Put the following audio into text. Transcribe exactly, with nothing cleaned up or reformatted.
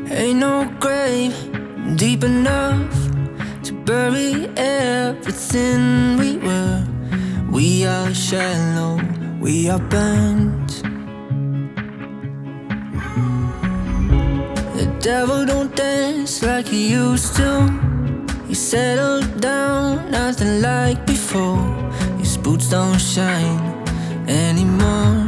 Ain't no grave deep enough to bury everything we were. We are shallow, we are burnt. The devil don't dance like he used to. He settled down, nothing like before. His boots don't shine anymore.